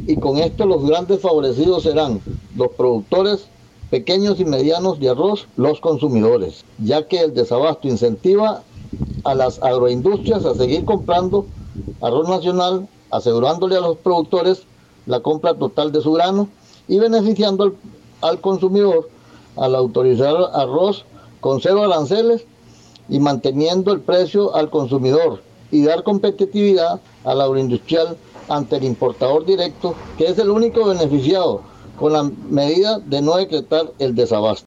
y con esto los grandes favorecidos serán los productores pequeños y medianos de arroz, los consumidores, ya que el desabasto incentiva a las agroindustrias a seguir comprando arroz nacional, asegurándole a los productores la compra total de su grano y beneficiando al consumidor al autorizar arroz con cero aranceles y manteniendo el precio al consumidor y dar competitividad al agroindustrial ante el importador directo, que es el único beneficiado con la medida de no decretar el desabasto.